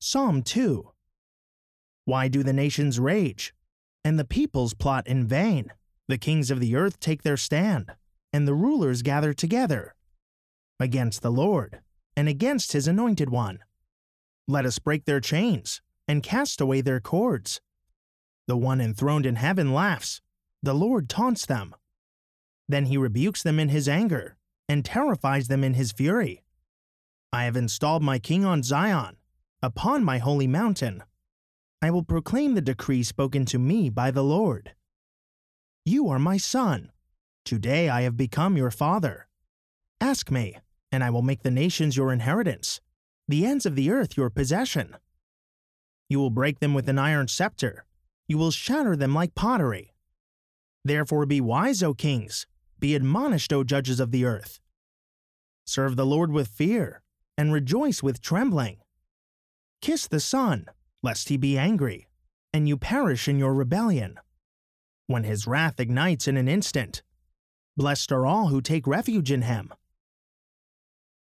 Psalm 2. Why do the nations rage, and the peoples plot in vain? The kings of the earth take their stand, and the rulers gather together against the Lord and against his anointed one. Let us break their chains and cast away their cords. The one enthroned in heaven laughs, the Lord taunts them. Then he rebukes them in his anger and terrifies them in his fury. I have installed my king on Zion, upon my holy mountain. I will proclaim the decree spoken to me by the Lord. You are my son. Today I have become your father. Ask me, and I will make the nations your inheritance, the ends of the earth your possession. You will break them with an iron scepter. You will shatter them like pottery. Therefore be wise, O kings. Be admonished, O judges of the earth. Serve the Lord with fear, and rejoice with trembling. Kiss the Son, lest he be angry, and you perish in your rebellion, when his wrath ignites in an instant. Blessed are all who take refuge in him.